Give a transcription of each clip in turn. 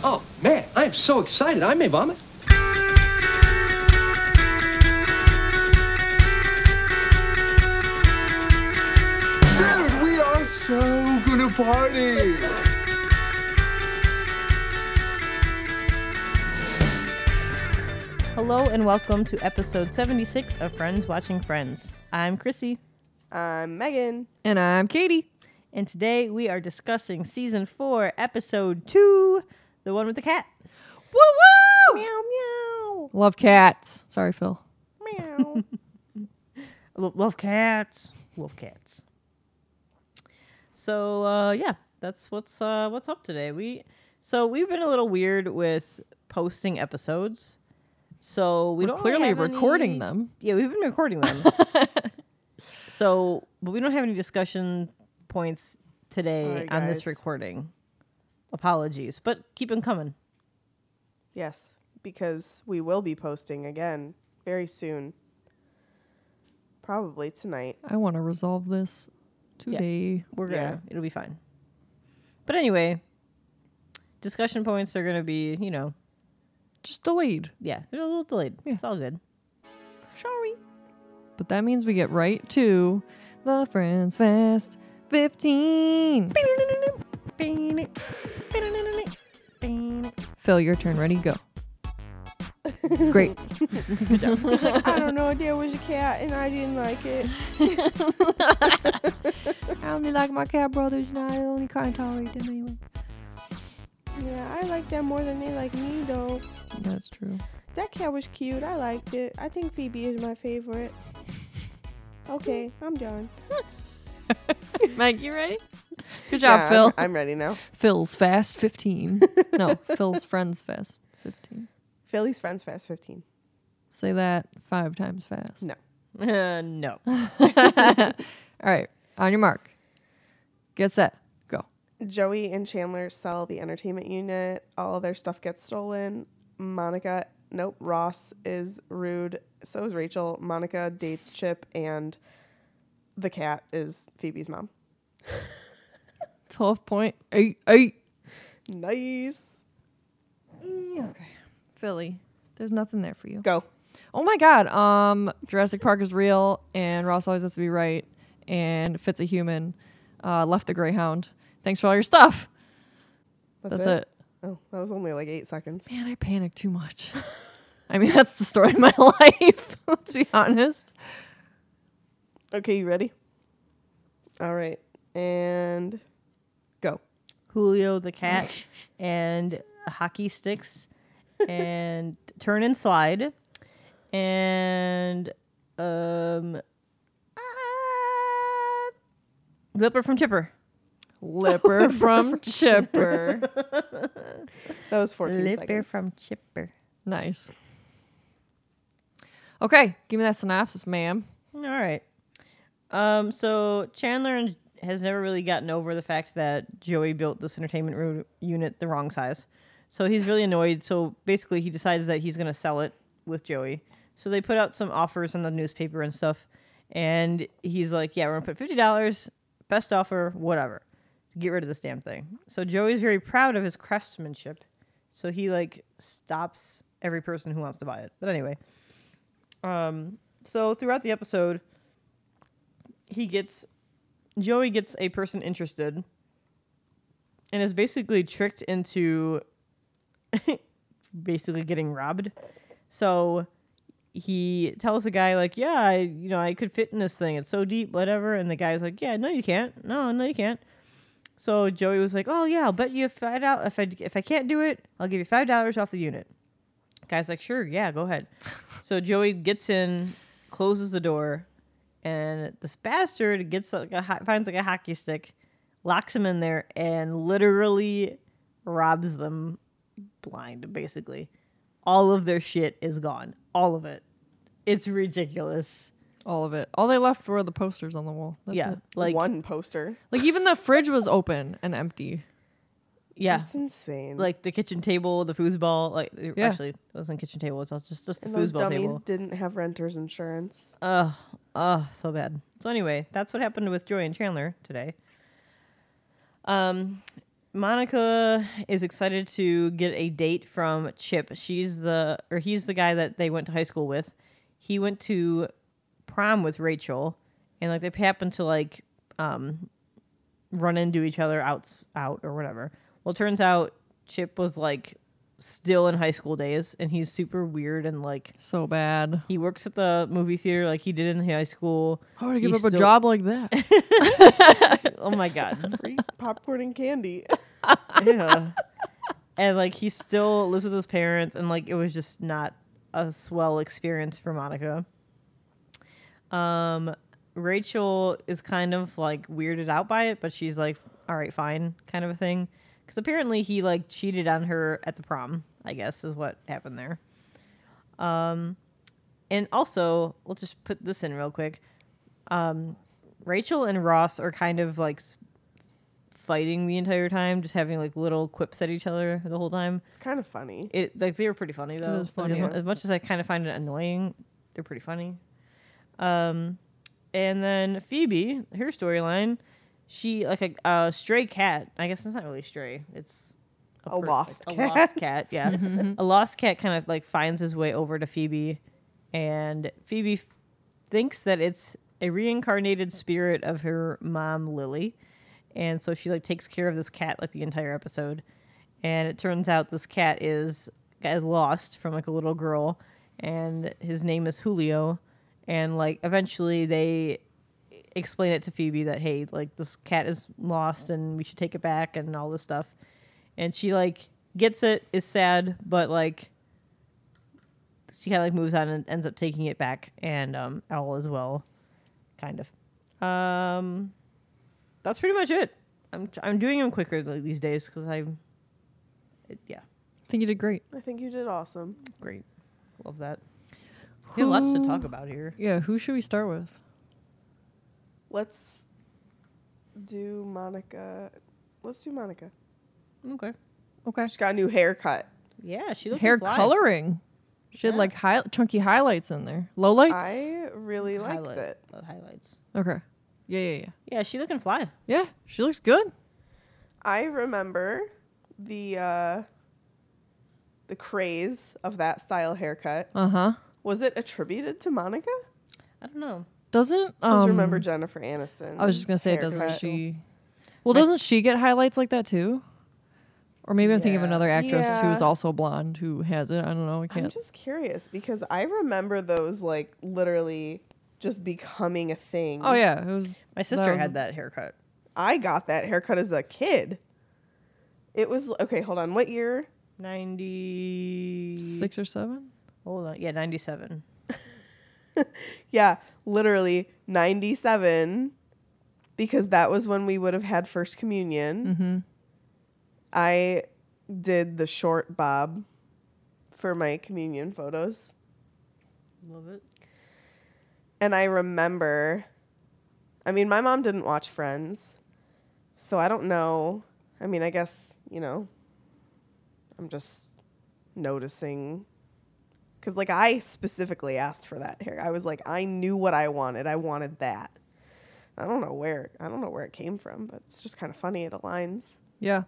Oh, man, I am so excited. I may vomit. Dude, we are so gonna party! Hello and welcome to episode 76 of Friends Watching Friends. I'm Chrissy. I'm Megan. And I'm Katie. And today we are discussing season 4, episode 2, the one with the cat. Woo woo! Meow meow. Love cats. Sorry, Phil. Meow. Love cats. Love cats. So yeah, that's what's up today. We've been a little weird with posting episodes. So we We're don't clearly have recording any... them. Yeah, we've been recording them. But we don't have any discussion points today Sorry, on this guys. recording. Apologies, but keep them coming. Yes, because we will be posting again very soon. Probably tonight. I want to resolve this today. We're Yeah. gonna. It'll be fine. But anyway, discussion points are gonna be, Just delayed. yeah, they're a little delayed. Yeah. It's all good. Sorry. But that means we get right to the Friends Fest 15. Phil, your turn. Ready? Go. Great. I don't know. There was a cat and I didn't like it. I only like my cat brothers, and I only can't tolerate them anyway. Yeah, I like them more than they like me, though. That's true. That cat was cute. I liked it. I think Phoebe is my favorite. Okay, I'm done. Meg, you ready? Good job, Yeah, Phil. I'm ready now. Phil's Fast 15. No, Phil's Friends Fast 15. Philly's Friends Fast 15. Say that 5 times fast. No. No. All right. On your mark. Get set. Go. Joey and Chandler sell the entertainment unit. All their stuff gets stolen. Ross is rude. So is Rachel. Monica dates Chip, and the cat is Phoebe's mom. 12.88. Nice. Okay. Philly. There's nothing there for you. Go. Oh my God. Jurassic Park is real, and Ross always has to be right, and Fitz a human. Left the Greyhound. Thanks for all your stuff. That's it. Oh, that was only like 8 seconds. Man, I panicked too much. I mean, that's the story of my life. Let's be honest. Okay, you ready? All right. And go. Julio the cat and hockey sticks and turn and slide and Lipper from Chipper. Lipper from Chipper. That was 14 Lipper seconds. from Chipper. Nice. Okay, give me that synopsis, ma'am. All right. So Chandler has never really gotten over the fact that Joey built this entertainment unit the wrong size. So he's really annoyed. So basically he decides that he's going to sell it with Joey. So they put out some offers in the newspaper and stuff. And he's like, yeah, we're going to put $50, best offer, whatever. Get rid of this damn thing. So Joey's very proud of his craftsmanship. So he stops every person who wants to buy it. But anyway. So throughout the episode, Joey gets a person interested and is basically tricked into basically getting robbed. So he tells the guy yeah, I could fit in this thing. It's so deep, whatever. And the guy's like, yeah, no, you can't. No, you can't. So Joey was like, oh yeah, I'll bet you $5. If I can't do it, I'll give you $5 off the unit. Guy's like, sure, yeah, go ahead. So Joey gets in, closes the door, and this bastard gets finds a hockey stick, locks him in there, and literally robs them blind, basically. All of their shit is gone. All of it. It's ridiculous. All of it. All they left were the posters on the wall. That's Yeah. it. One poster. Even the fridge was open and empty. Yeah. That's insane. The kitchen table, the foosball. Yeah. Actually, it wasn't kitchen table. It's just the and those foosball dummies table. didn't have renter's insurance. So bad. So anyway, that's what happened with Joey and Chandler today. Monica is excited to get a date from Chip. He's the guy that they went to high school with. He went to prom with Rachel, and like they happen to like run into each other out or whatever. Well, it turns out Chip was like still in high school days, and he's super weird and like So bad. he works at the movie theater like he did in high school. How would I give He's up a still- job like that? Oh my god. Free popcorn and candy. Yeah. And like he still lives with his parents, and like it was just not a swell experience for Monica. Rachel is kind of like weirded out by it, but she's like, all right, fine, kind of a thing. Because apparently he like cheated on her at the prom, I guess is what happened there. And also, let's just put this in real quick. Rachel and Ross are kind of like fighting the entire time, just having like little quips at each other the whole time. It's kind of funny. It like they were pretty funny though. is funny. As much as I kind of find it annoying, they're pretty funny. And then Phoebe, her storyline, she like a stray cat. I guess it's not really stray. It's A lost a cat. lost cat. Yeah, a lost cat kind of like finds his way over to Phoebe, and Phoebe thinks that it's a reincarnated spirit of her mom Lily, and so she like takes care of this cat like the entire episode. And it turns out this cat is lost from like a little girl, and his name is Julio. And like eventually they explain it to Phoebe that hey, like this cat is lost and we should take it back and all this stuff. And she like gets it, is sad, but like she kind of like moves on and ends up taking it back, and all is well, kind of. That's pretty much it. I'm doing them quicker these days because yeah, I think you did great. I think you did awesome. great, love that. We have lots to talk about here. Yeah, who should we start with? Let's do Monica. Let's do Monica. Okay. Okay. She's got a new haircut. Yeah, she looks Hair coloring. She had Yeah. like chunky highlights in there. Lowlights? I really liked it. Highlights. Okay. Yeah. Yeah, she looking fly. Yeah, she looks good. I remember the craze of that style haircut. Uh-huh. Was it attributed to Monica? I don't know. Doesn't Because remember Jennifer Aniston. I was just gonna say, doesn't haircut. she? Well, doesn't she get highlights like that too? Or maybe I'm thinking of Yeah. another actress who is Yeah. also blonde who has it. I don't know. I I'm can't. just curious because I remember those like literally just becoming a thing. Oh yeah, it was. My sister was- had that haircut. I got that haircut as a kid. It was okay. Hold on. What year? 6 or 7. Hold on. Yeah, 97. Yeah, literally 97, because that was when we would have had First Communion. Mm-hmm. I did the short bob for my communion photos. Love it. And I remember, I mean, my mom didn't watch Friends, so I don't know. I mean, I guess, I'm just noticing. Because, like, I specifically asked for that hair. I was like, I knew what I wanted. I wanted that. I don't know where it came from, but it's just kind of funny. It aligns. Yeah.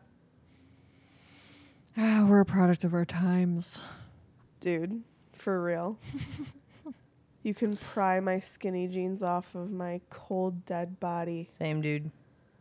We're a product of our times. Dude, for real. You can pry my skinny jeans off of my cold, dead body. Same dude.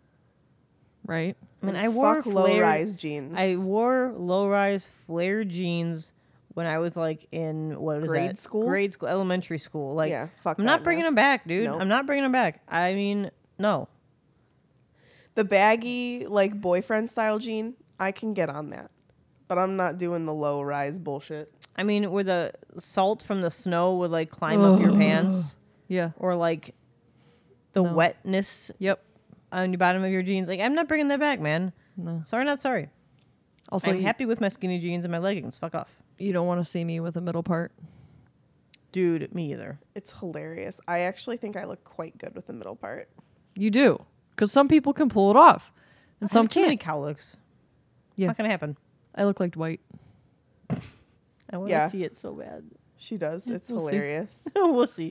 Right? I mean, And I wore fuck low-rise jeans. I wore low-rise flare jeans when I was like in Grade school? Grade school, elementary school. Like, Yeah, fuck I'm that, not bringing man. them back, dude. Nope. I'm not bringing them back. I mean, no. The baggy, like, boyfriend style jean, I can get on that. But I'm not doing the low-rise bullshit. I mean, where the salt from the snow would like climb up your pants, Yeah. or like the No. wetness Yep. on the bottom of your jeans. Like, I'm not bringing that back, man. No. Sorry, not sorry. Also, I'm happy with my skinny jeans and my leggings. Fuck off. you don't want to see me with a middle part. Dude, me either. It's hilarious. I actually think I look quite good with the middle part. You do. Because some people can pull it off. And I some have too many can't. cow looks. Yeah. Not gonna happen. I look like Dwight. I want to Yeah. see it so bad. She does. It's we'll see. hilarious. We'll see.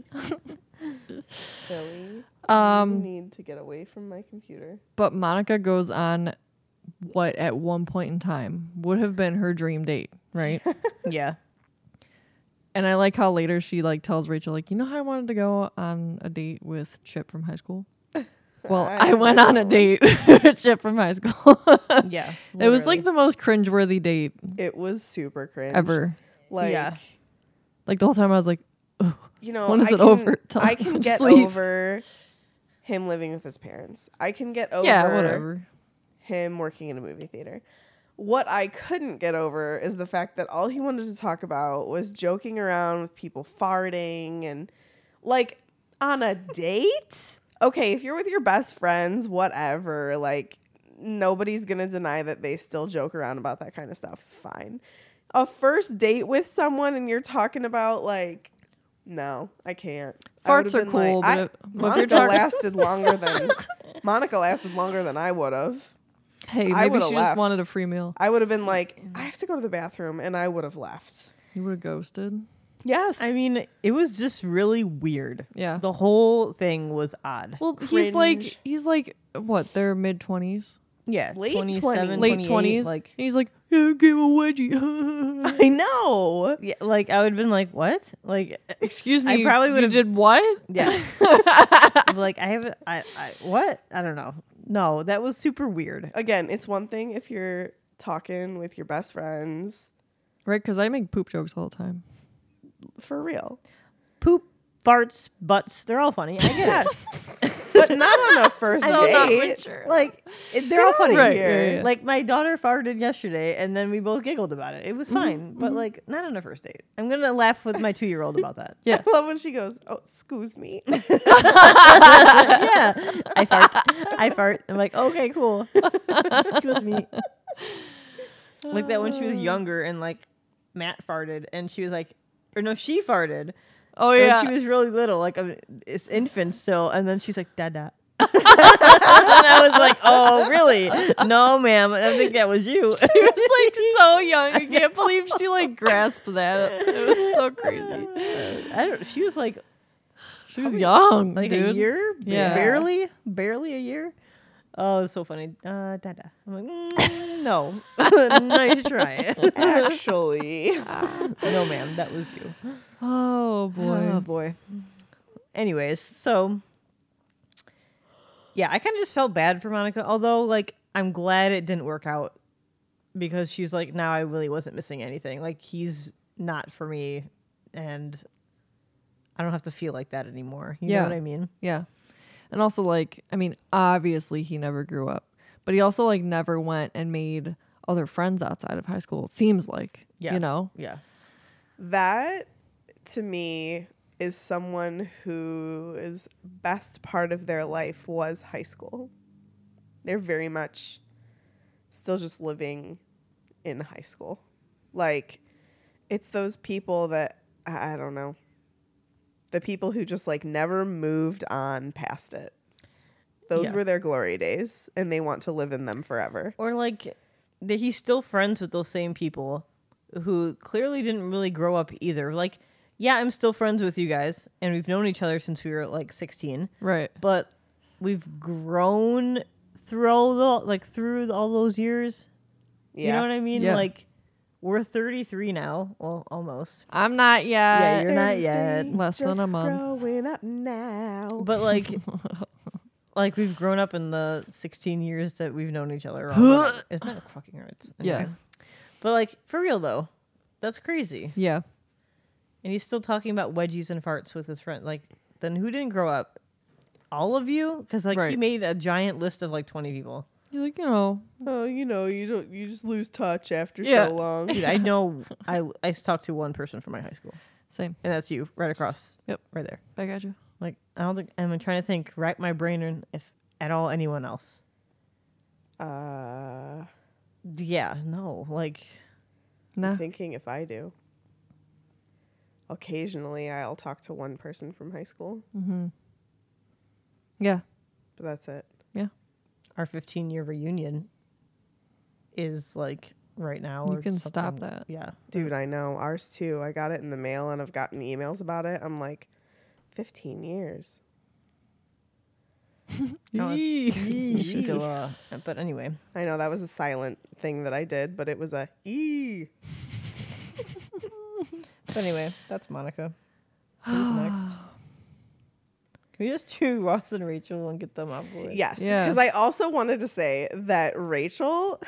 Silly. You Um, need to get away from my computer. but Monica goes on what at one point in time would have been her dream date, right? Yeah. And I like how later she like tells Rachel, like, you know how I wanted to go on a date with Chip from high school? Well, I went on a date with Chip from high school. Yeah. It was like literally. the most cringeworthy date It was super cringe. ever. Like, Yeah. Like the whole time I was like, you know, when is I it can, over? Tell I him can to get sleep. over him living with his parents. I can get over Yeah, whatever. him working in a movie theater. What I couldn't get over is the fact that all he wanted to talk about was joking around with people farting and like on a date. Okay, if you're with your best friends, whatever, like nobody's going to deny that they still joke around about that kind of stuff. Fine. A first date with someone and you're talking about like, no, I can't. I would've Farts are been cool, but if you're Monica talking- lasted longer than I would have. Hey, I maybe would've she left. just wanted a free meal. I would have been like, I have to go to the bathroom, and I would have left. You would have ghosted. Yes. I mean, it was just really weird. Yeah. The whole thing was odd. Well, Cringe. he's like what? Their mid 20s, Yeah. Late 27, 20s. late 28, 20s. Like, He's like, yeah, give a wedgie. I know. yeah, like I would have been like, what? Like, Excuse me. I probably you would've- did what? yeah. I'm like, I what? I don't know. No, that was super weird. Again, it's one thing if you're talking with your best friends Right? Because I make poop jokes all the time. for real. Poop, farts, butts, they're all funny. I get it. But not on a first So not date. mature. Like, they're all funny. Right, here. yeah, yeah. Like, my daughter farted yesterday, and then we both giggled about it. It was fine, but, like, not on a first date. I'm going to laugh with my 2-year-old about that. Yeah. I love when she goes, "Oh, excuse me." Yeah. I fart. I'm like, okay, cool. Excuse me. Like that when she was younger and, like, Matt farted, and she was like, or no, she farted. Oh When yeah. she was really little, like it's infant still, and then she's like, Dada. And I was like, oh, really? No, ma'am. I think that was you. She was like so young. I can't believe she like grasped that. It was so crazy. I don't. She was like She was young, a dude. year, Yeah. barely a year. Oh, it's so funny. Dada. I'm like, no, nice try. Actually. No, ma'am, that was you. Oh boy. Oh boy. Anyways, so yeah, I kind of just felt bad for Monica, although like I'm glad it didn't work out because she's like, now I really wasn't missing anything. Like he's not for me, and I don't have to feel like that anymore. You know Yeah. what I mean? Yeah. And also like, I mean, obviously he never grew up, but he also like never went and made other friends outside of high school. It seems like, Yeah. you know? Yeah. That to me is someone whose best part of their life was high school. They're very much still just living in high school. Like, it's those people that, I don't know, the people who just like never moved on past it. Those Yeah. were their glory days, and they want to live in them forever. Or like that he's still friends with those same people who clearly didn't really grow up either. Like, yeah, I'm still friends with you guys, and we've known each other since we were like 16. Right. But we've grown through all those years. Yeah. You know what I mean? Yeah. Like we're 33 now. Well, almost. I'm not yet. Yeah, you're not yet. Less than a Just month. growing up now. But like like we've grown up in the 16 years that we've known each other. Or whatever. It's not fucking hurts. Yeah. But like for real though, that's crazy. Yeah. And he's still talking about wedgies and farts with his friend. Like, then who didn't grow up? All of you? Because like he Right. made a giant list of like 20 people. He's like, you know, Oh, you just lose touch after Yeah. so long. Dude, I know. I talked to one person from my high school, same. and that's you, right across. Yep. right there. Back at you. Like I don't think I'm trying to think. Rack my brain in if at all anyone else. Yeah, no. Like Nah. I'm thinking if I do. Occasionally, I'll talk to one person from high school, Yeah. but that's it. Yeah. our 15-year reunion is like right now. You or can stop something. that. Yeah, Dude, I know. Ours too. I got it in the mail and I've gotten emails about it. I'm like, 15 years. But anyway. I know that was a silent thing that I did, but it was a ee. But anyway, that's Monica. Who's next? Can we just do Ross and Rachel and get them out of the way? Yes, Yeah. because I also wanted to say that Rachel,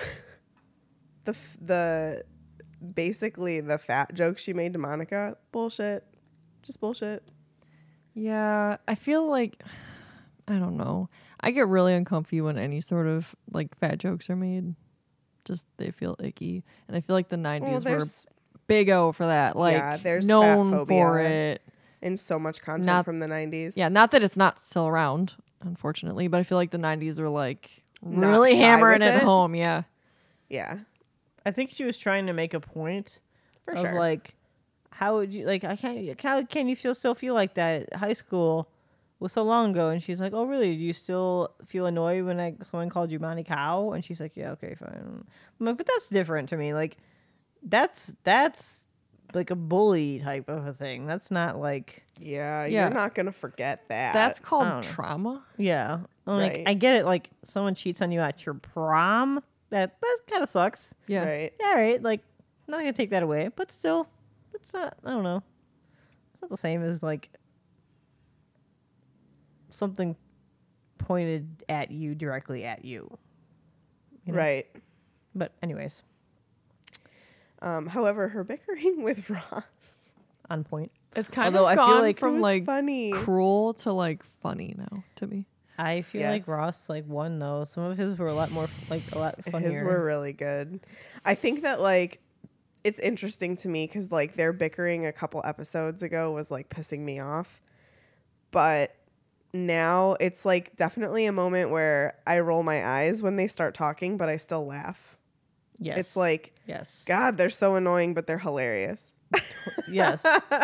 basically the fat joke she made to Monica, bullshit, just bullshit. Yeah, I feel like I don't know. I get really uncomfy when any sort of like fat jokes are made. Just they feel icky, and I feel like the '90s were there's big O for that. Like Yeah, there's known fat for phobia. it. in so much content Not- from the 90s. Yeah, not that it's not still around, unfortunately, but I feel like the '90s were like Not really shy hammering with it it. home. Yeah, Yeah, I think she was trying to make a point for of sure. like, how would you like? How can you still feel like that? High school was so long ago, and she's like, oh really? Do you still feel annoyed when someone called you Monty Cow? And she's like, yeah, okay, fine. I'm like, but that's different to me. Like, that's like a bully type of a thing. That's not like, Yeah, Yeah. you're not going to forget that. that's I called don't know. trauma. yeah. I'm like, Right. I get it. Like, someone cheats on you at your prom. That kind of sucks. Yeah, Right. Yeah, right. Like, I'm not gonna take that away, but still, it's not. I don't know. It's not the same as like something pointed at you directly at you. You know? Right. But anyways, However, her bickering with Ross on point. it's kind Although of I feel gone like it from was like funny. cruel to like funny now to me. I feel like Yes. Ross like won though. Some of his were a lot more a lot funnier. His were really good. I think that like it's interesting to me because like their bickering a couple episodes ago was like pissing me off, but now it's like definitely a moment where I roll my eyes when they start talking, but I still laugh. Yes. It's like, yes. God, they're so annoying, but they're hilarious. Yes.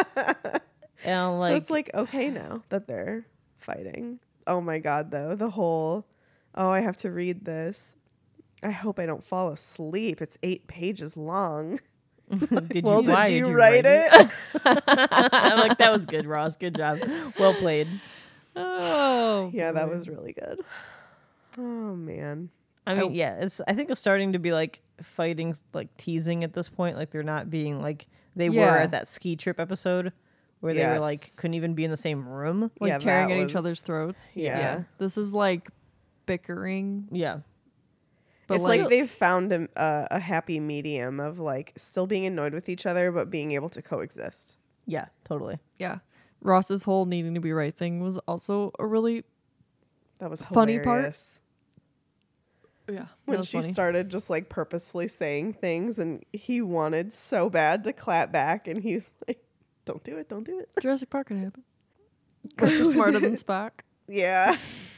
And like so it's like okay now that they're fighting. Oh my God, though the whole, oh, I have to read this. I hope I don't fall asleep. It's 8 pages long. did Well, you, why did you write it? I'm like, that was good, Ross. Good job. Well played. Oh, Yeah, that was really good. Oh man. I mean, yeah, I think it's starting to be like fighting, like teasing at this point. Like they're not being like they were Yeah. at that ski trip episode where they were like Yes. couldn't even be in the same room. like Yeah, tearing that at each was- other's throats. Yeah. This is like bickering, Yeah. but It's like they've found a happy medium of like still being annoyed with each other, but being able to coexist. Yeah, totally. yeah. Ross's whole needing to be right thing was also a really That was Funny part? hilarious. yeah When that was she funny. started just like purposefully saying things and he wanted so bad to clap back and he was like, don't do it, don't do it. Jurassic Park could happen. Kirk smarter than Spock. Yeah.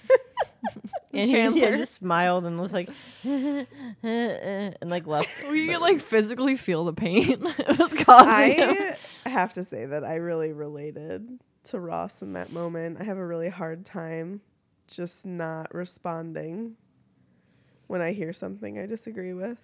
And Chandler. he just smiled and was like, and like left. You could like physically feel the pain it was causing him. I have to say that I really related to Ross in that moment. I have a really hard time just not responding when I hear something I disagree with.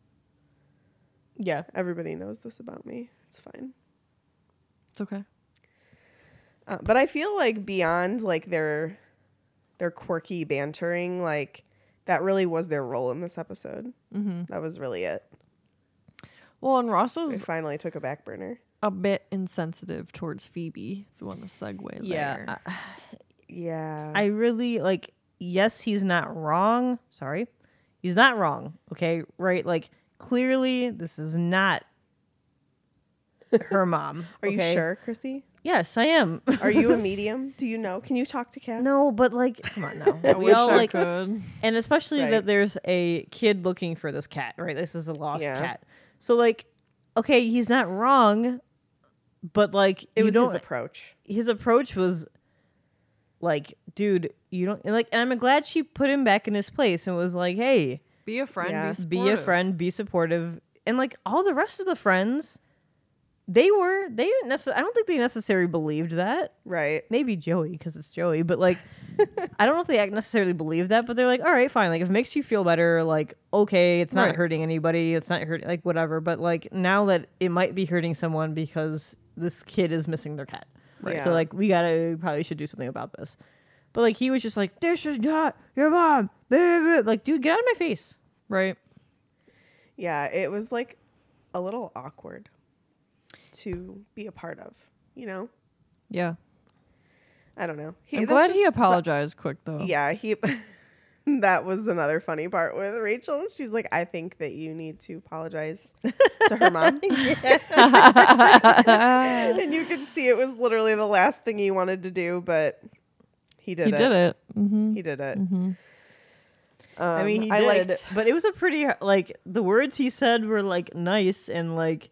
Yeah. Everybody knows this about me. It's fine. It's okay. But I feel like beyond like their quirky bantering, like that really was their role in this episode. Mm-hmm. That was really it. Well, and Ross They was finally took a back burner. a bit insensitive towards Phoebe, if you want to segue Yeah. there. Yeah. I really like, yes, he's not wrong. Sorry. He's not wrong. Okay. Right. Like, clearly, this is not her mom. Are you okay? sure, Chrissy? Yes, I am. Are you a medium? Do you know? Can you talk to cats? No, but like, come on now. I We wish all I like, could. and especially Right. that there's a kid looking for this cat, right? This is a lost Yeah. cat. So like, okay, he's not wrong, but like, It you was don't. his approach. His approach was like, dude, you don't and like. And I'm glad she put him back in his place and was like, hey, Be a friend. Yeah. Be, be a supportive. friend, be supportive, and like all the rest of the friends, they didn't necessarily. I don't think they necessarily believed that. Right. Maybe Joey, because it's Joey, but like, I don't know if they necessarily believe that, but they're like, all right, fine. Like, if it makes you feel better, like, okay, it's not Right. hurting anybody. It's not hurting, like, whatever. But like, now that it might be hurting someone because this kid is missing their cat. Right. So, like, we probably should do something about this. But like he was just like, this is not your mom. Like, dude, get out of my face. Right. Yeah, it was like a little awkward to be a part of, you know? Yeah. I don't know. I'm that's glad he just- apologized quick though. Yeah, he that was another funny part with Rachel. She's like, I think that you need to apologize to her mom. And you could see it was literally the last thing he wanted to do, but he did He it. did it. Mm-hmm. He did it. Mm-hmm. I mean, he I did, liked, but it was a pretty like the words he said were like nice and like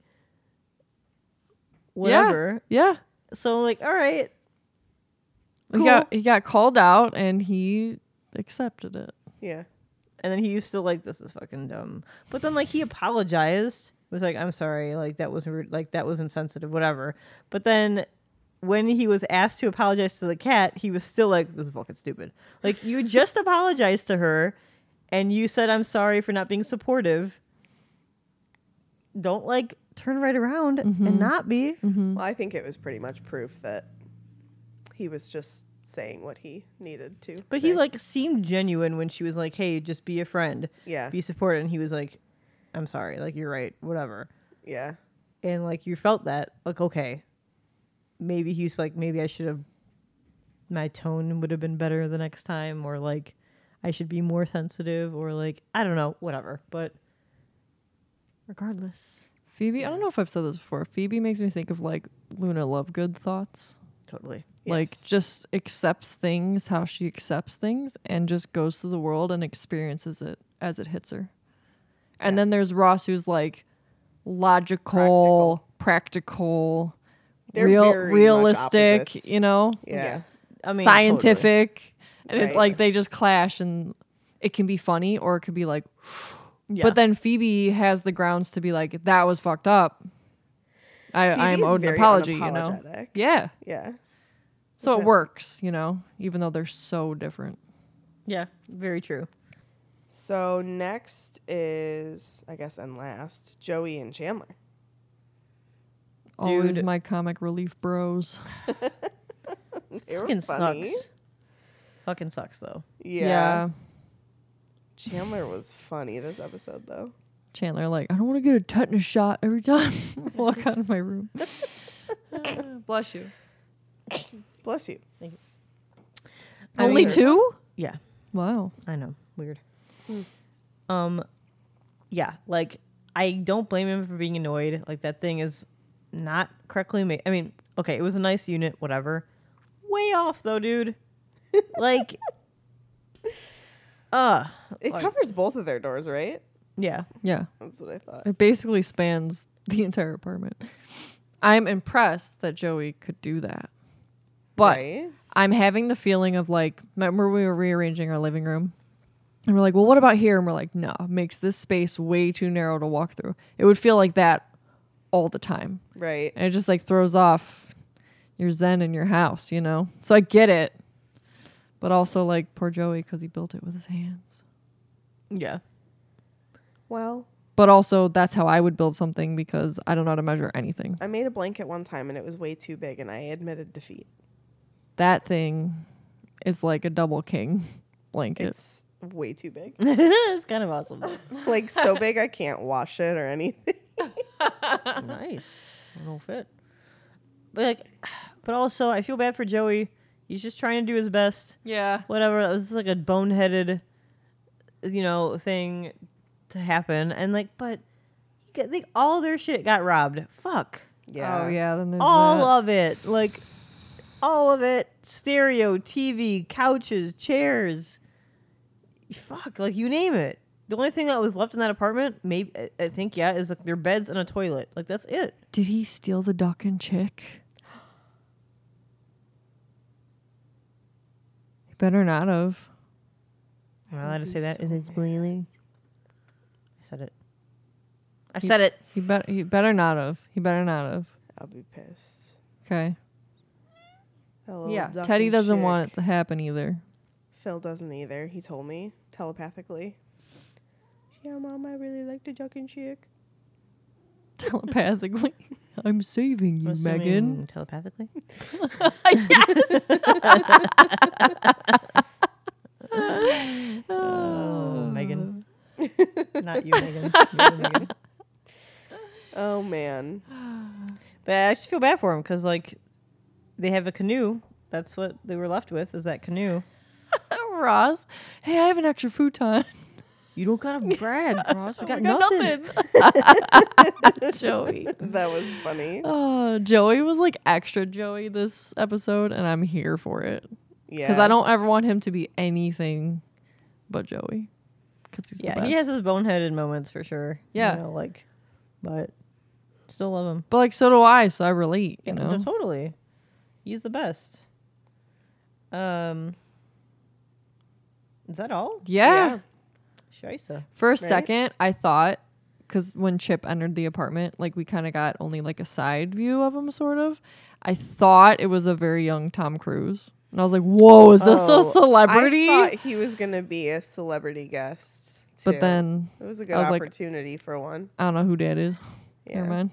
whatever. Yeah. So I'm like, all right, He got called out and he accepted it. yeah. and then he used to like, this is fucking dumb. But then like he apologized, was like, I'm sorry, like that was rude, like that was insensitive, whatever. But then when he was asked to apologize to the cat, he was still like, this is fucking stupid. Like you just apologized to her, and you said I'm sorry for not being supportive. Don't like turn right around and not be. Mm-hmm. Well, I think it was pretty much proof that he was just saying what he needed to. But say. he like seemed genuine when she was like, hey, just be a friend, yeah, be supportive. And he was like, I'm sorry, like you're right, whatever. yeah, And like you felt that, like, okay, maybe he's like, maybe I should have, my tone would have been better the next time, or like I should be more sensitive, or like I don't know, whatever. But regardless, Phoebe, I don't know if I've said this before. Phoebe makes me think of like Luna Lovegood thoughts. totally. Like Yes. just accepts things how she accepts things and just goes through the world and experiences it as it hits her. And then there's Ross, who's like logical, practical, They're very much realistic, opposites. you know, yeah. I mean, scientific. And Right. it, like they just clash, and it can be funny or it could be like, totally. Yeah. but then Phoebe has the grounds to be like, that was fucked up. I am Phoebe's owed an very apology, you know? unapologetic. Yeah. Yeah. So Which it works, you know, even though they're so different. yeah, very true. So next is, I guess, and last, Joey and Chandler. Always Dude. my comic relief bros. They were Fucking funny. sucks. Fucking sucks though. Yeah. Chandler was funny this episode, though. Chandler, like, I don't want to get a tetanus shot every time I walk out of my room. Bless you. Bless you. I Only mean- two? Yeah, Wow. I know. Weird. Yeah, like I don't blame him for being annoyed. Like that thing is not correctly made. I mean, okay, it was a nice unit, whatever. Way off though, dude. Like, It like- covers both of their doors, right? yeah. Yeah. That's what I thought. It basically spans the entire apartment. I'm impressed that Joey could do that. But Right? I'm having the feeling of like, remember we were rearranging our living room? And we're like, well, what about here? And we're like, no, it makes this space way too narrow to walk through. It would feel like that all the time. Right. And it just like throws off your zen in your house, you know? So I get it. But also like poor Joey because he built it with his hands. Yeah. Well, But also that's how I would build something because I don't know how to measure anything. I made a blanket one time and it was way too big and I admitted defeat. That thing is like a double king blanket. It's way too big. It's kind of awesome. Like so big I can't wash it or anything. Nice. It'll fit. But like, but also I feel bad for Joey. He's just trying to do his best. Yeah. Whatever. That was just like a boneheaded, thing to happen. And like, but all their shit got robbed. Fuck. Yeah. Oh yeah. Then there's All that. of it. Like, all of it. Stereo, TV, couches, chairs. Fuck. Like, you name it. The only thing that was left in that apartment, maybe, I think, yeah, is like their beds and a toilet. Like, that's it. Did he steal the duck and chick? He better not have. Am I allowed to be say that? so Is it spoiling? I said it. I He- said it. He better not have. He better not have. I'll be pissed. Okay. That little Yeah. duck Teddy and doesn't want chick. it to happen either. Phil doesn't either. He told me telepathically. Yeah, Mom, I really like the duck and chick. Telepathically. I'm saving you, I'm Megan. assuming telepathically. Oh, Megan. Not you, Megan. You, Megan. Oh man. But I just feel bad for him because, like, they have a canoe. That's what they were left with, is that canoe. Ross, hey, I have an extra futon. You don't gotta brag, Ross. We got, We got nothing. nothing. Joey. That was funny. Oh, Joey was like extra Joey this episode, and I'm here for it. Yeah. Because I don't ever want him to be anything but Joey. Because he's the Yeah, best. he has his boneheaded moments for sure. Yeah. You know, like, but still love him. But like, so do I, so I relate, you know? No, totally. He's the best. Is that all? Yeah. Scheisse. For a second, I thought, because when Chip entered the apartment, like we kind of got only like a side view of him, sort of. I thought it was a very young Tom Cruise. And I was like, whoa, is this a celebrity? I thought he was gonna be a celebrity guest. Too. But then, it was a good I was like, opportunity for one. I don't know who that is. Yeah. Never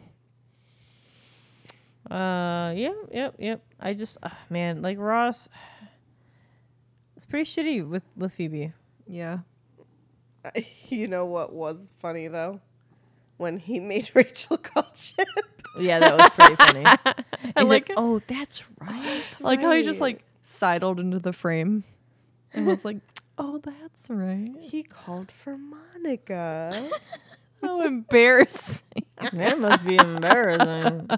mind. Yep. I just, man, like Ross, it's pretty shitty with Phoebe. Yeah. You know what was funny though? When he made Rachel call Chip. Yeah, that was pretty funny. I He's like like, oh, that's right. like how he just like sidled into the frame and was like, oh, that's right. He called for Monica. How embarrassing. That must be embarrassing.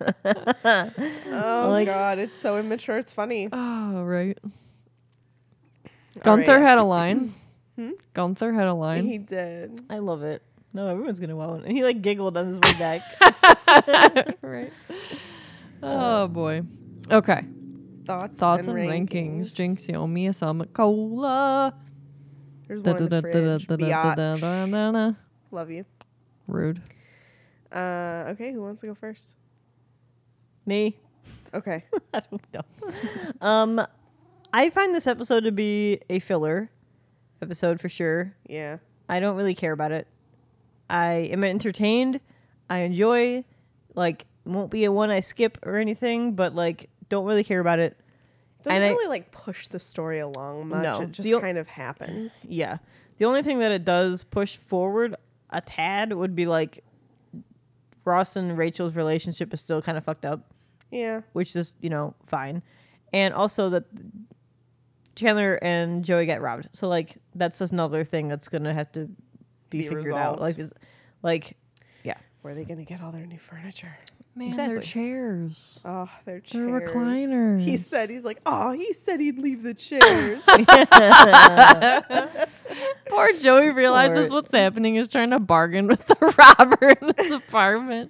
Oh Like- God, it's so immature. It's funny. Oh, right. All Gunther right. had a line. Gunther had a line. He did. I love it. No, everyone's gonna wow. And he like giggled on his way back. Right. Oh, boy. Okay. Thoughts and rankings. Jinx, you owe me some cola. There's one in the fridge. Biatch. Love you. Rude. Okay, who wants to go first? Me. Okay. I don't know. I find this episode to be a filler episode for sure. Yeah. I don't really care about it. I am entertained. I enjoy. Like, won't be a one I skip or anything, but like, don't really care about it. Doesn't And really like push the story along much. No. It just The kind of happens. Yeah. The only thing that it does push forward a tad would be like Ross and Rachel's relationship is still kind of fucked up, Yeah. which is, fine. And also that Chandler and Joey get robbed. So like that's just another thing that's going to have to be figured out. resolved. Yeah. Where are they gonna get all their new furniture? Man, Exactly. they're chairs. Oh, their chairs. They're recliners. He said he'd leave the chairs. Poor Joey realizes Poor- what's happening is trying to bargain with the robber in his apartment.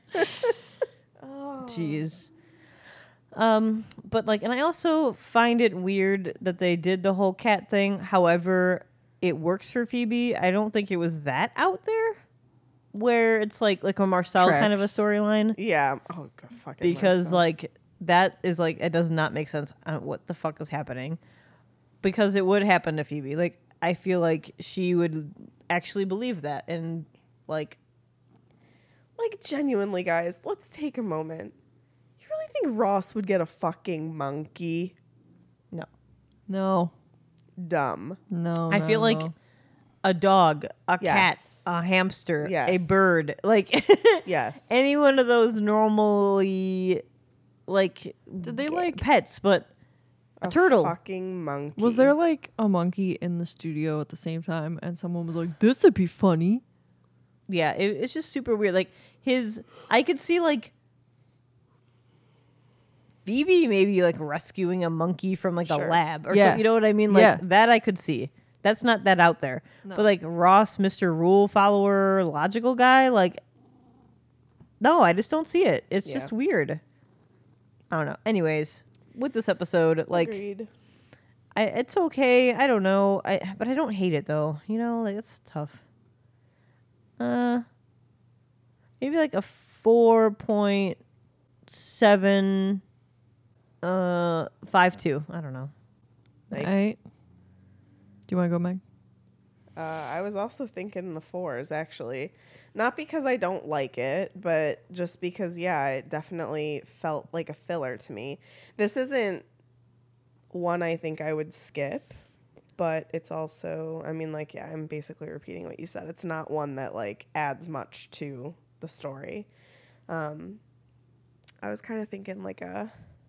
Jeez. But like, and I also find it weird that they did the whole cat thing. However, it works for Phoebe. I don't think it was that out there where it's like a Marcel kind of a Tracks. storyline. Yeah. Oh, God, fucking Because Marcel. like that is like, it does not make sense. What the fuck is happening? Because it would happen to Phoebe. Like, I feel like she would actually believe that. And like, genuinely, guys, let's take a moment. You really think Ross would get a fucking monkey? no. No. Dumb. No. I feel like a dog, a cat, Yes. a hamster, a Yes. bird, like Yes. any one of those normally like Did they, like- pets, but a turtle. Fucking monkey. Was there like a monkey in the studio at the same time and someone was like, this would be funny? Yeah, it's just super weird. Like I could see like Phoebe maybe like rescuing a monkey from like Sure. a lab or Yeah. something. You know what I mean? Like Yeah. that I could see. That's not that out there. No. But like Ross, Mr. Rule follower, logical guy, like no, I just don't see it. It's Yeah. just weird. I don't know. Anyways, with this episode, like Agreed. it's okay. I don't know. But I don't hate it though. Like it's tough. Maybe like a 4.7 5.2. I don't know. Nice. Alright. Do you want to go, Meg? I was also thinking the 4s, actually. Not because I don't like it, but just because, yeah, it definitely felt like a filler to me. This isn't one I think I would skip, but it's also, I mean, like, yeah, I'm basically repeating what you said. It's not one that, like, adds much to the story. I was kind of thinking, like, a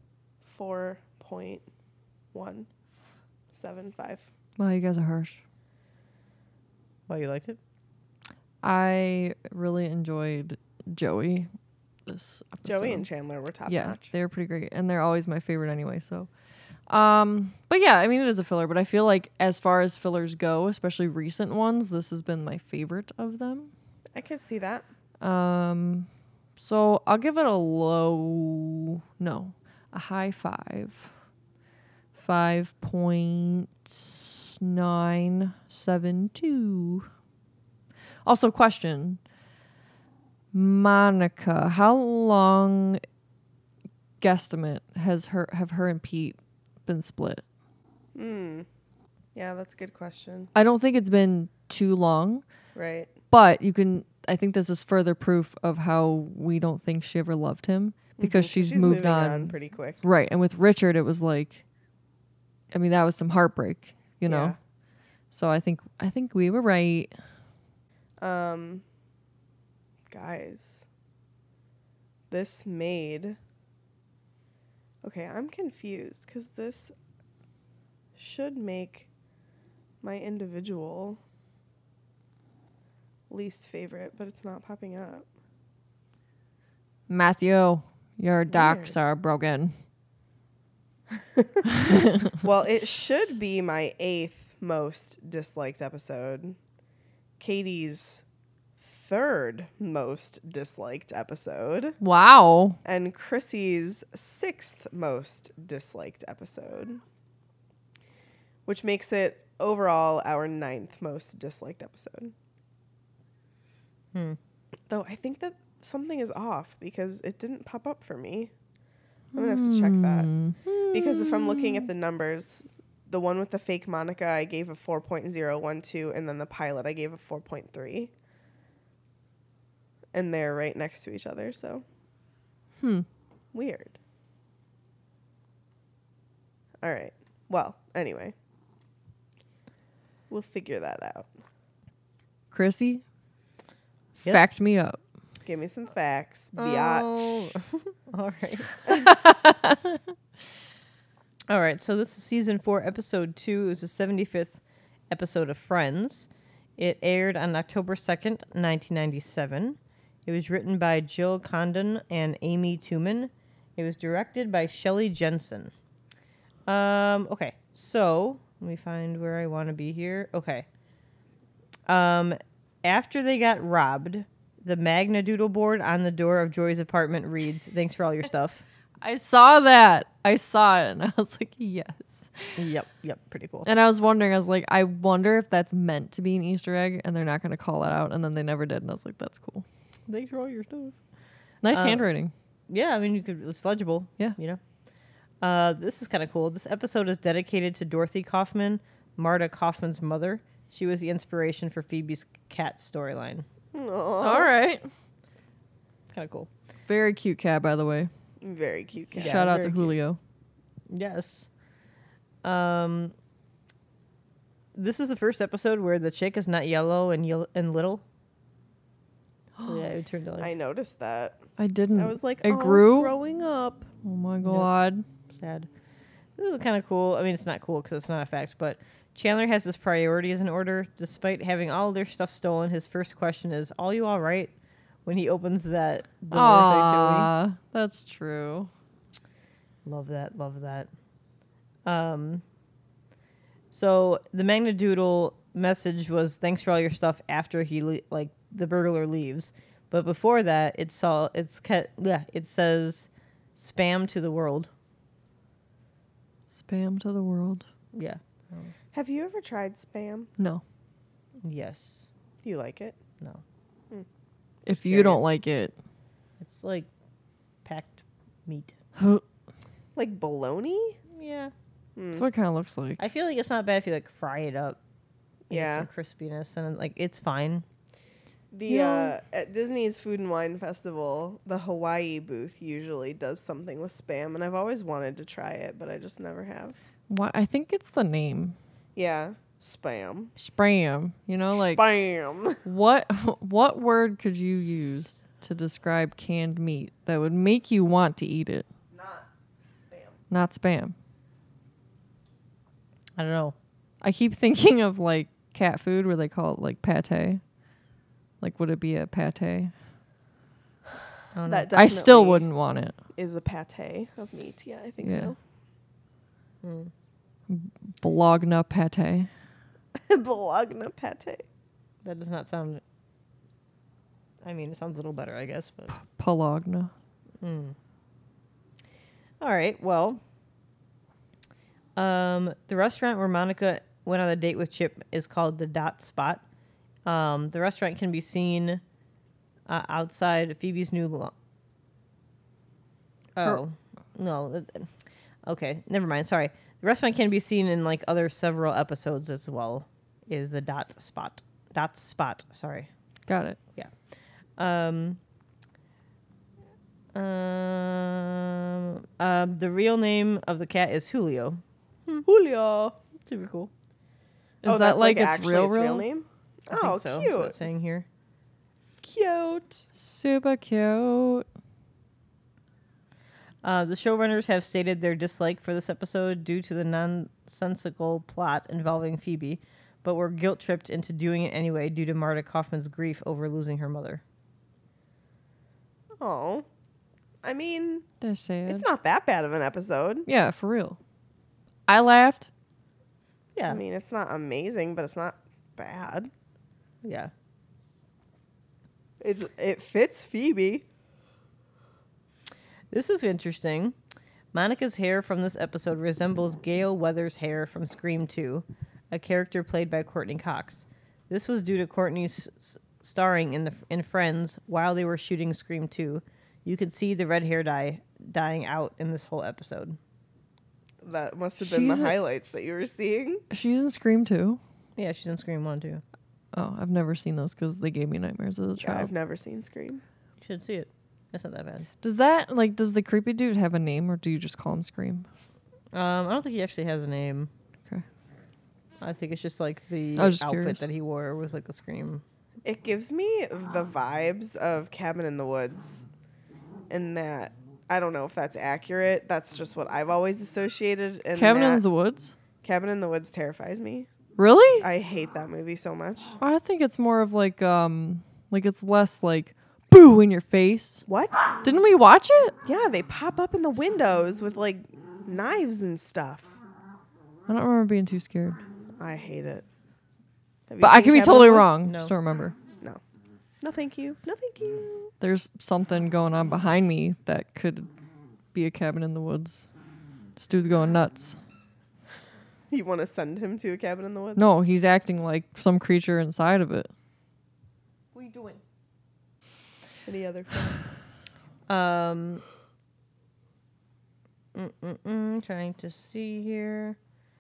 4.175. Wow, you guys are harsh. Why, you liked it? I really enjoyed Joey this episode. Joey and Chandler were top yeah, notch. they were pretty great, and they're always my favorite anyway. So, but yeah, I mean, it is a filler, but I feel like as far as fillers go, especially recent ones, this has been my favorite of them. I could see that. So I'll give it a high 5. 5.972. Also, question. Monica, how long guesstimate have her and Pete been split? Yeah, that's a good question. I don't think it's been too long, Right. but I think this is further proof of how we don't think she ever loved him because she's moved moving on pretty quick. Right. And with Richard, it was like, I mean, that was some heartbreak, you know? Yeah. So I think we were right. Guys, this made... Okay, I'm confused because this should make my individual least favorite, but it's not popping up. Matthew, your docs are broken. Well, it should be my 8th most disliked episode. Katie's 3rd most disliked episode. Wow. And Chrissy's 6th most disliked episode. Which makes it overall our 9th most disliked episode. Though I think that something is off because it didn't pop up for me. I'm going to have to check that. Because if I'm looking at the numbers, the one with the fake Monica, I gave a 4.012, and then the pilot, I gave a 4.3. And they're right next to each other, so. Weird. All right. Well, anyway. We'll figure that out. Chrissy, Yes? fact me up. Give me some facts, biatch. All right. All right. So this is season 4, episode 2. It was the 75th episode of Friends. It aired on October 2nd, 1997. It was written by Jill Condon and Amy Tuman. It was directed by Shelley Jensen. Okay. So let me find where I want to be here. Okay. After they got robbed, the Magna Doodle board on the door of Joy's apartment reads, "Thanks for all your stuff." I saw that. I saw it, and I was like, yes. Yep, pretty cool. And I was wondering, I was like, I wonder if that's meant to be an Easter egg, and they're not going to call it out, and then they never did, and I was like, that's cool. Thanks for all your stuff. Nice handwriting. Yeah, I mean, it's legible. Yeah. You know? This is kind of cool. This episode is dedicated to Dorothy Kaufman, Marta Kaufman's mother. She was the inspiration for Phoebe's cat storyline. All right. Kind of cool. Very cute cat, by the way. Very cute cat. Yeah, Shout out to very cute. Julio. Yes. This is the first episode where the chick is not yellow and little. Yeah, it turned out I noticed that. I didn't. I was like, it oh, grew. it's growing up. Oh my god. sad. This is kind of cool. I mean, it's not cool because it's not a fact, but Chandler has his priorities in order. Despite having all their stuff stolen, his first question is, "All you all right?" When he opens that door. Aww, that's true. Love that. So the Magnadoodle message was, "Thanks for all your stuff," after he the burglar leaves. But before that, it says "Spam to the world." Spam to the world. Yeah. Have you ever tried Spam? No. Yes. Do you like it? No. If you don't curious. like it. It's like packed meat. Like bologna? Yeah. That's what it kind of looks like. I feel like it's not bad if you fry it up. You get Yeah. some crispiness, and like it's fine. At Disney's Food and Wine Festival, the Hawaii booth usually does something with Spam, and I've always wanted to try it, but I just never have. What? I think it's the name. Yeah, Spam. Spam. You know, like Spam. what word could you use to describe canned meat that would make you want to eat it? Not Spam. Not spam. I don't know. I keep thinking of like cat food where they call it like pate. Like, would it be a pate? I don't know. That I still definitely wouldn't want it. is a pate of meat. Yeah, I think Yeah. so. Bologna pate. Bologna pate. That does not sound. I mean, it sounds a little better, I guess. But Pologna. all right. Well, the restaurant where Monica went on a date with Chip is called the Dot Spot. The restaurant can be seen outside Phoebe's new. Oh no. Okay, never mind. Sorry. The restaurant can be seen in like other several episodes as well. Is the Dot Spot? Dot Spot. Sorry. Got it. Yeah. The real name of the cat is Julio. Julio. Super cool. Is that that's like its actually real its real name? I Oh, think so. That's what cute. it's saying here. Cute. Super cute. The showrunners have stated their dislike for this episode due to the nonsensical plot involving Phoebe, but were guilt-tripped into doing it anyway due to Marta Kaufman's grief over losing her mother. Oh. I mean, They're sad. it's not that bad of an episode. Yeah, for real. I laughed. Yeah. I mean, it's not amazing, but it's not bad. Yeah. It fits Phoebe. This is interesting. Monica's hair from this episode resembles Gale Weathers' hair from Scream 2, a character played by Courtney Cox. This was due to Courtney's starring in Friends while they were shooting Scream 2. You could see the red hair dying out in this whole episode. That must have been the She's a- highlights that you were seeing. She's in Scream too. Yeah, she's in Scream 1 too. Oh, I've never seen those because they gave me nightmares as a Yeah, child. I've never seen Scream. You should see it. It's not that bad. Does the creepy dude have a name or do you just call him Scream? I don't think he actually has a name. Okay. I think it's just like the I was just outfit curious. that he wore was like the Scream. It gives me the vibes of Cabin in the Woods, in that I don't know if that's accurate. That's just what I've always associated. And Cabin in that the Woods? Cabin in the Woods terrifies me. Really? I hate that movie so much. I think it's more of like it's less like boo in your face. What? Didn't we watch it? Yeah, they pop up in the windows with like knives and stuff. I don't remember being too scared. I hate it. Have you But I seen could be Cabin in totally the Woods? wrong. No. Just don't remember. No. No, thank you. No, thank you. There's something going on behind me that could be a cabin in the woods. This dude's going nuts. You want to send him to a cabin in the woods? No, he's acting like some creature inside of it. What are you doing? Any other friends? Trying to see here.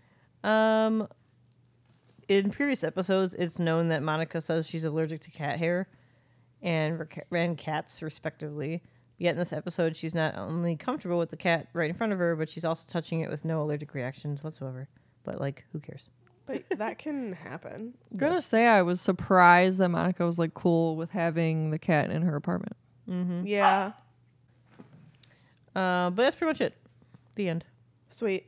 In previous episodes, it's known that Monica says she's allergic to cat hair and cats, respectively. Yet in this episode, she's not only comfortable with the cat right in front of her, but she's also touching it with no allergic reactions whatsoever. But, like, who cares? But that can happen. I'm gonna say I was surprised that Monica was like cool with having the cat in her apartment. Yeah. But that's pretty much it. The end. Sweet.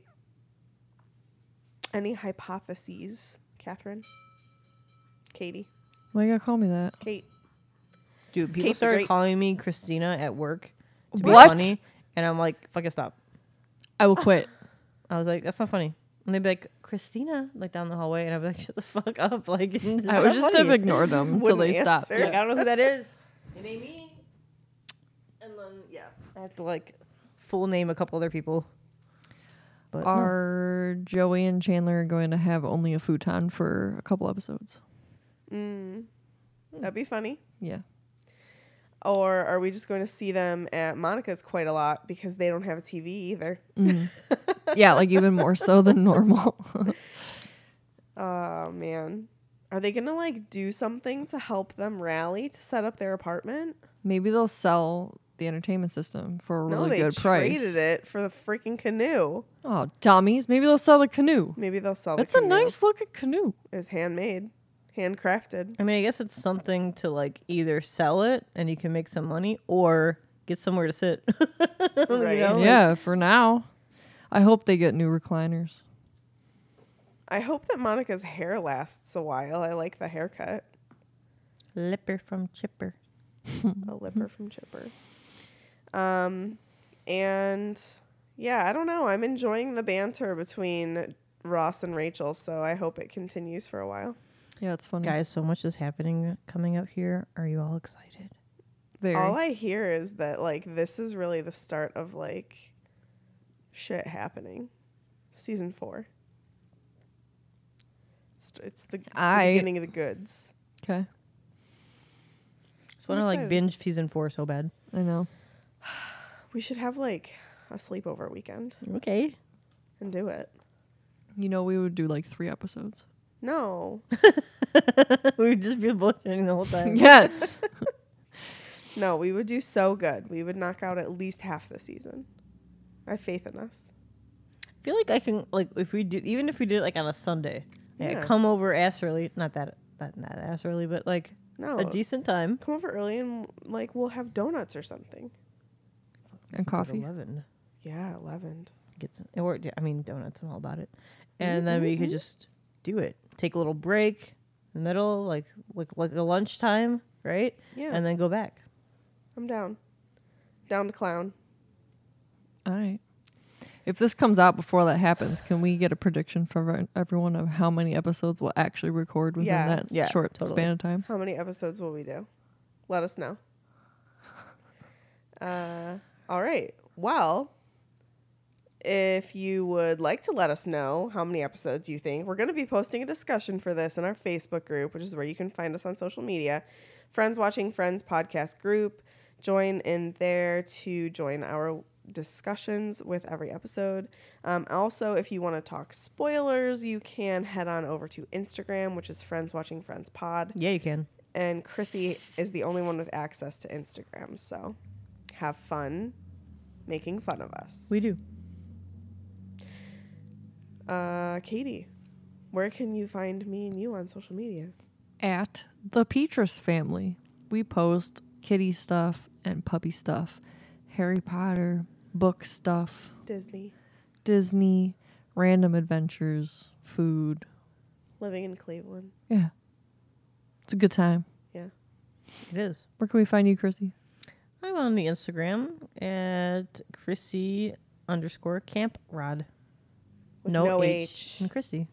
Any hypotheses, Catherine? Katie? Why you gotta call me that? Kate? Dude, people Kate the started Great. calling me Christina at work to be What? funny. And I'm like, fucking stop. I will quit. I was like, that's not funny. And they'd be like, Christina, like down the hallway. And I'd be like, shut the fuck up. Like, it's I not would just have funny. ignored them until they wouldn't stopped. answer. Like, I don't know who that is. It ain't me. And then, yeah, I have to like full name a couple other people. But no. Are Joey and Chandler going to have only a futon for a couple episodes? That'd be funny. Yeah. Or are we just going to see them at Monica's quite a lot because they don't have a TV either? Yeah, like even more so than normal. Oh, man. Are they gonna like do something to help them rally to set up their apartment? Maybe they'll sell the entertainment system for a really they good price. traded it for the freaking canoe. Oh, dummies. Maybe they'll sell the canoe. Maybe they'll sell That's the a canoe. nice looking canoe. It was handmade, handcrafted. I mean, I guess it's something to like either sell it and you can make some money or get somewhere to sit. You Right. know, like- Yeah, for now. I hope they get new recliners. I hope that Monica's hair lasts a while. I like the haircut. Lipper from Chipper. A lipper from Chipper. And yeah, I don't know. I'm enjoying the banter between Ross and Rachel, so I hope it continues for a while. Yeah, it's funny. Guys, so much is happening coming up here. Are you all excited? Very. All I hear is that like this is really the start of like shit happening. Season 4. It's the beginning of the goods. Okay. Just want to like excited. binge season 4 so bad. I know. We should have like a sleepover weekend Okay. and do it. You know, we would do like 3 episodes. No. We would just be bullshitting the whole time. Yes. No, we would do so good. We would knock out at least half the season. I have faith in us. I feel like I can like if we do even if we did it like on a Sunday. Yeah. Yeah. Come over ass early. Not ass early, but like No. a decent time. Come over early and like we'll have donuts or something. And coffee. 11. Yeah, 11. Get some or I mean donuts, I'm all about it. And then we could just do it. Take a little break in the middle, like a lunchtime, right? Yeah. And then go back. I'm down. Down to clown. All right. If this comes out before that happens, can we get a prediction from everyone of how many episodes we'll actually record within Yeah. that Yeah, short totally. span of time? How many episodes will we do? Let us know. All right. Well, if you would like to let us know how many episodes you think, we're going to be posting a discussion for this in our Facebook group, which is where you can find us on social media. Friends Watching Friends podcast group. Join in there to join our discussions with every episode. Also, if you want to talk spoilers, you can head on over to Instagram, which is Friends Watching Friends Pod. Yeah, you can. And Chrissy is the only one with access to Instagram, so have fun making fun of us. We do. Katie, where can you find me and you on social media? At the Petrus family, we post kitty stuff and puppy stuff, Harry Potter, book stuff, Disney. Disney, random adventures, food. Living in Cleveland. Yeah. It's a good time. Yeah. It is. Where can we find you, Chrissy? I'm on the Instagram at Chrissy_camprod. With No, no H. H. And Chrissy.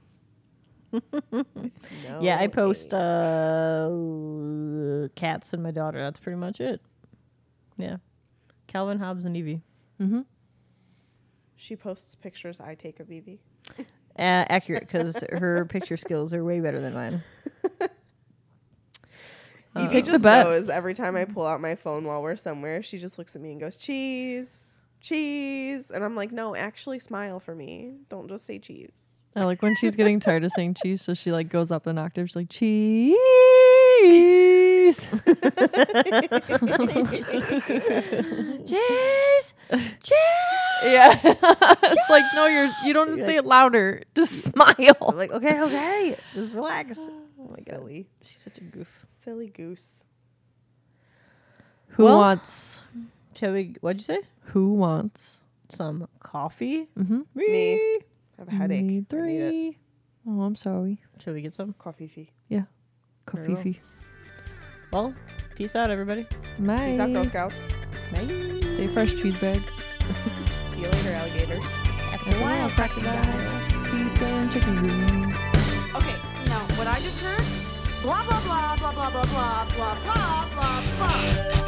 No Yeah, I post H. cats and my daughter. That's pretty much it. Yeah. Calvin, Hobbs, and Evie. Mm-hmm. She posts pictures I take of Evie. Accurate, because her picture skills are way better than mine. Evie Pick the just best. knows every time I pull out my phone while we're somewhere, she just looks at me and goes, cheese, cheese. And I'm like, no, actually smile for me. Don't just say cheese. I like when she's getting tired of saying cheese, so she like goes up an octave. She's like, cheese. Cheese! Yeah. It's like, no, you don't say it louder. Just smile. I'm like, okay. Just relax. Oh my God. Silly. She's such a goof. Silly goose. Who Well- wants? Shall we, what'd you say? Who wants? Some coffee? Mm-hmm. Me. I have a headache. Me I need it. 3. Oh, I'm sorry. Shall we get some? Coffee fee. Yeah. Very well. Coffee. Well, peace out, everybody. Bye. Peace out, Girl Scouts. Bye. Stay fresh, cheese bags. See you later, alligators. After a while, crocodile. Peace and chicken wings. Okay, now what I just heard, blah blah blah blah blah blah blah blah blah blah blah.